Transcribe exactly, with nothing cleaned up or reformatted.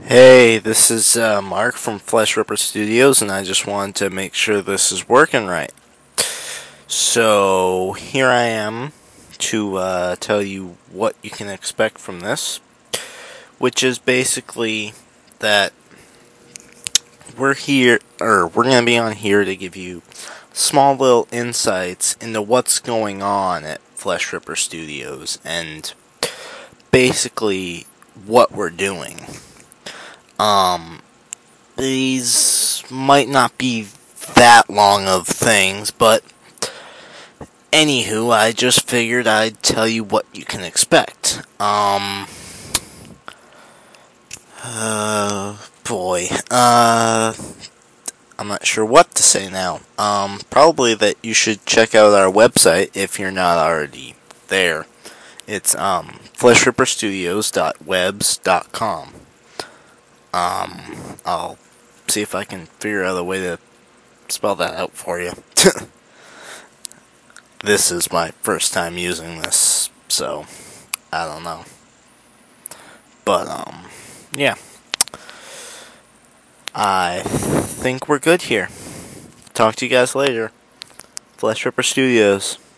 Hey, this is uh, Mark from Flesh Ripper Studios, and I just wanted to make sure this is working right. So, here I am to uh, tell you what you can expect from this, which is basically that we're here, or we're going to be on here to give you small little insights into what's going on at Flesh Ripper Studios and basically what we're doing. Um, these might not be that long of things, but anywho, I just figured I'd tell you what you can expect. Um, uh, boy, uh, I'm not sure what to say now. Um, probably that you should check out our website if you're not already there. It's, um, flesh ripper studios dot webs dot com. Um, I'll see if I can figure out a way to spell that out for you. This is my first time using this, so I don't know. But, um, yeah. I think we're good here. Talk to you guys later. Flesh Ripper Studios.